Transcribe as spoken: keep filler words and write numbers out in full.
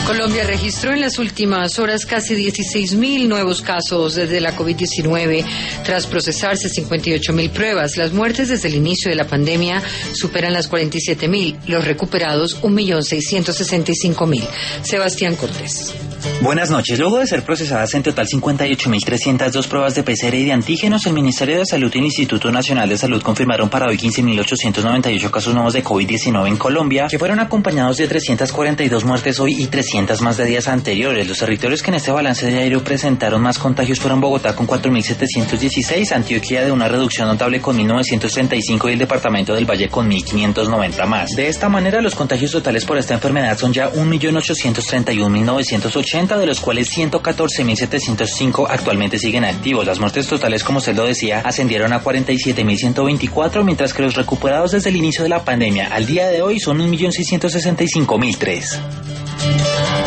Colombia registró en las últimas horas casi dieciséis mil nuevos casos desde la COVID diecinueve, tras procesarse cincuenta y ocho mil pruebas. Las muertes desde el inicio de la pandemia superan las cuarenta y siete mil, los recuperados un millón seiscientos sesenta y cinco mil. Sebastián Cortés. Buenas noches. Luego de ser procesadas en total cincuenta y ocho mil trescientas dos pruebas de P C R y de antígenos, el Ministerio de Salud y el Instituto Nacional de Salud confirmaron para hoy quince mil ochocientos noventa y ocho casos nuevos de COVID diecinueve en Colombia, que fueron acompañados de trescientas cuarenta y dos muertes hoy y trescientas más de días anteriores. Los territorios que en este balance diario presentaron más contagios fueron Bogotá con cuatro mil setecientos dieciséis, Antioquia de una reducción notable con mil novecientos treinta y cinco y el departamento del Valle con mil quinientos noventa más. De esta manera, los contagios totales por esta enfermedad son ya un millón ochocientos treinta y un mil novecientos ochenta, de los cuales ciento catorce mil setecientos cinco actualmente siguen activos. Las muertes totales, como usted lo decía, ascendieron a cuarenta y siete mil ciento veinticuatro, mientras que los recuperados desde el inicio de la pandemia al día de hoy son un millón seiscientos sesenta y cinco mil tres.